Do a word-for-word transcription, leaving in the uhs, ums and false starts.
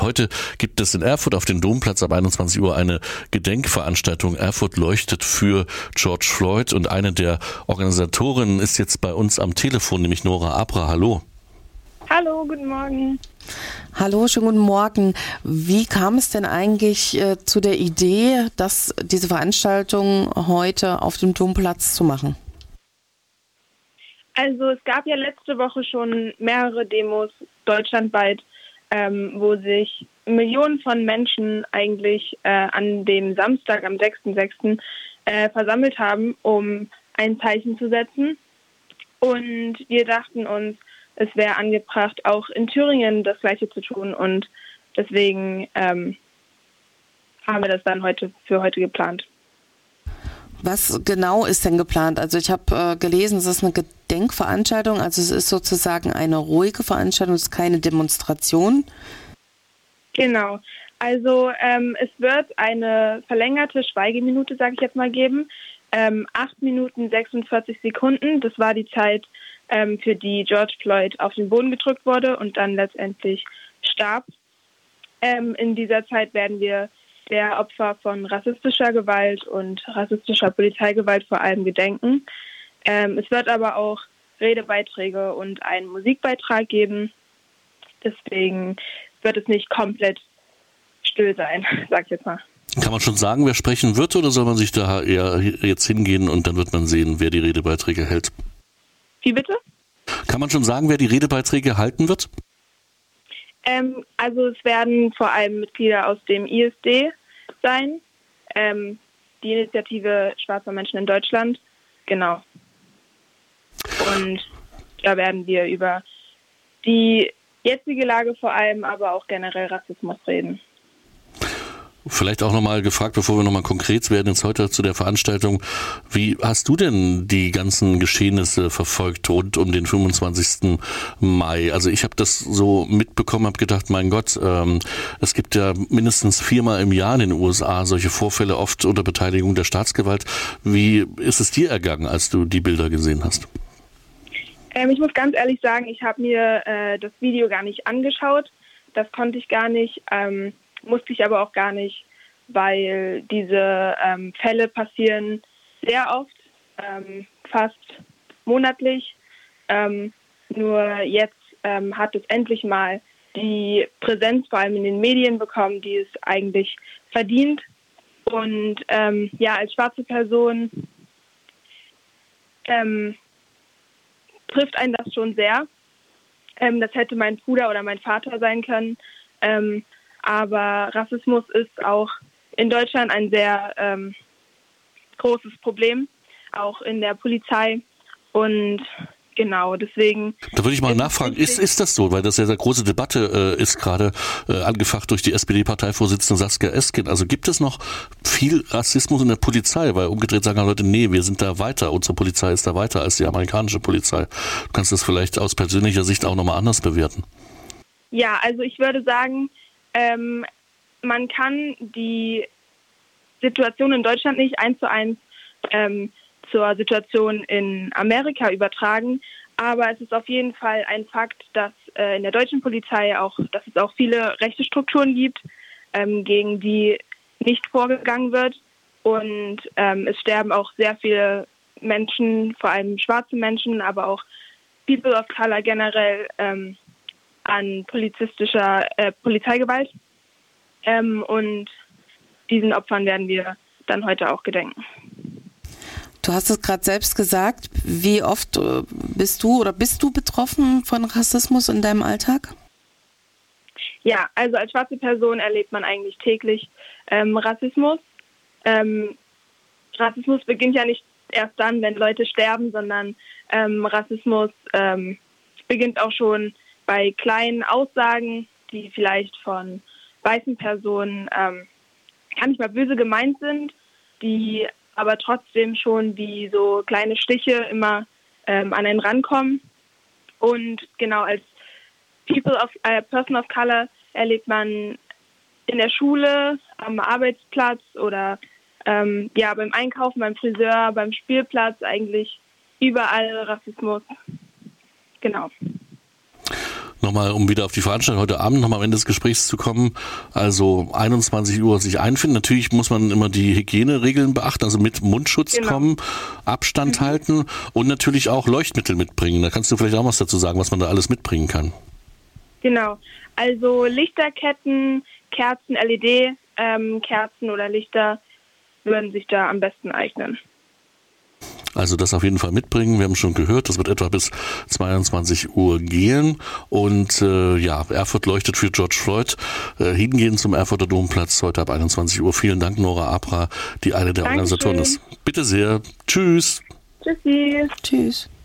Heute gibt es in Erfurt auf dem Domplatz ab einundzwanzig Uhr eine Gedenkveranstaltung. Erfurt leuchtet für George Floyd und eine der Organisatorinnen ist jetzt bei uns am Telefon, nämlich Nora Abra. Hallo. Hallo, guten Morgen. Hallo, schönen guten Morgen. Wie kam es denn eigentlich äh, zu der Idee, dass diese Veranstaltung heute auf dem Domplatz zu machen? Also es gab ja letzte Woche schon mehrere Demos deutschlandweit, ähm, wo sich Millionen von Menschen eigentlich äh, an dem Samstag, am sechsten sechsten Äh, versammelt haben, um ein Zeichen zu setzen. Und wir dachten uns, es wäre angebracht, auch in Thüringen das Gleiche zu tun. Und deswegen ähm, haben wir das dann heute für heute geplant. Was genau ist denn geplant? Also ich habe äh, gelesen, es ist eine Gedenkveranstaltung, also es ist sozusagen eine ruhige Veranstaltung, es ist keine Demonstration. Genau. Also ähm, es wird eine verlängerte Schweigeminute, sage ich jetzt mal, geben. Ähm, acht Minuten sechsundvierzig Sekunden, das war die Zeit, ähm, für die George Floyd auf den Boden gedrückt wurde und dann letztendlich starb. Ähm, in dieser Zeit werden wir der Opfer von rassistischer Gewalt und rassistischer Polizeigewalt vor allem gedenken. Ähm, es wird aber auch Redebeiträge und einen Musikbeitrag geben. Deswegen wird es nicht komplett still sein, sag ich jetzt mal. Kann man schon sagen, wer sprechen wird, oder soll man sich da eher jetzt hingehen und dann wird man sehen, wer die Redebeiträge hält? Wie bitte? Kann man schon sagen, wer die Redebeiträge halten wird? Ähm, also es werden vor allem Mitglieder aus dem I S D sein, ähm, die Initiative Schwarzer Menschen in Deutschland, genau. Und da werden wir über die jetzige Lage vor allem, aber auch generell Rassismus reden. Vielleicht auch nochmal gefragt, bevor wir nochmal konkret werden jetzt heute zu der Veranstaltung. Wie hast du denn die ganzen Geschehnisse verfolgt rund um den fünfundzwanzigsten Mai? Also ich habe das so mitbekommen, habe gedacht, mein Gott, ähm, es gibt ja mindestens viermal im Jahr in den U S A solche Vorfälle, oft unter Beteiligung der Staatsgewalt. Wie ist es dir ergangen, als du die Bilder gesehen hast? Ähm, ich muss ganz ehrlich sagen, ich habe mir äh, das Video gar nicht angeschaut. Das konnte ich gar nicht. Ähm, Musste ich aber auch gar nicht, weil diese ähm, Fälle passieren sehr oft, ähm, fast monatlich. Ähm, nur jetzt ähm, hat es endlich mal die Präsenz vor allem in den Medien bekommen, die es eigentlich verdient. Und ähm, ja, als schwarze Person ähm, trifft einen das schon sehr. Ähm, das hätte mein Bruder oder mein Vater sein können. Ähm, Aber Rassismus ist auch in Deutschland ein sehr ähm, großes Problem, auch in der Polizei. Und genau, deswegen... Da würde ich mal nachfragen, ist, ist das so? Weil das ja eine große Debatte äh, ist gerade äh, angefacht durch die S P D-Parteivorsitzende Saskia Esken. Also gibt es noch viel Rassismus in der Polizei? Weil umgedreht sagen Leute, nee, wir sind da weiter. Unsere Polizei ist da weiter als die amerikanische Polizei. Du kannst das vielleicht aus persönlicher Sicht auch nochmal anders bewerten. Ja, also ich würde sagen... Ähm, man kann die Situation in Deutschland nicht eins zu eins ähm, zur Situation in Amerika übertragen, aber es ist auf jeden Fall ein Fakt, dass äh, in der deutschen Polizei auch, dass es auch viele rechte Strukturen gibt, ähm, gegen die nicht vorgegangen wird und ähm, es sterben auch sehr viele Menschen, vor allem schwarze Menschen, aber auch People of Color generell ähm, an polizistischer äh, Polizeigewalt. Ähm, und diesen Opfern werden wir dann heute auch gedenken. Du hast es gerade selbst gesagt. Wie oft äh, bist du oder bist du betroffen von Rassismus in deinem Alltag? Ja, also als schwarze Person erlebt man eigentlich täglich ähm, Rassismus. Ähm, Rassismus beginnt ja nicht erst dann, wenn Leute sterben, sondern ähm, Rassismus ähm, beginnt auch schon bei kleinen Aussagen, die vielleicht von weißen Personen ähm, gar nicht mal böse gemeint sind, die aber trotzdem schon wie so kleine Stiche immer ähm, an einen rankommen. Und genau als People of, äh, Person of Color erlebt man in der Schule, am Arbeitsplatz oder ähm, ja beim Einkaufen, beim Friseur, beim Spielplatz, eigentlich überall Rassismus. Genau. Nochmal, um wieder auf die Veranstaltung heute Abend nochmal am Ende des Gesprächs zu kommen. Also einundzwanzig Uhr sich einfinden. Natürlich muss man immer die Hygieneregeln beachten, also mit Mundschutz genau. kommen, Abstand mhm. halten und natürlich auch Leuchtmittel mitbringen. Da kannst du vielleicht auch was dazu sagen, was man da alles mitbringen kann. Genau, also Lichterketten, Kerzen, L E D, ähm, Kerzen oder Lichter würden sich da am besten eignen. Also das auf jeden Fall mitbringen. Wir haben schon gehört, das wird etwa bis zweiundzwanzig Uhr gehen. Und äh, ja, Erfurt leuchtet für George Floyd. Äh, hingehen zum Erfurter Domplatz heute ab einundzwanzig Uhr. Vielen Dank, Nora Abra, die eine der Dankeschön. Organisatoren ist. Bitte sehr. Tschüss. Tschüssi. Tschüss.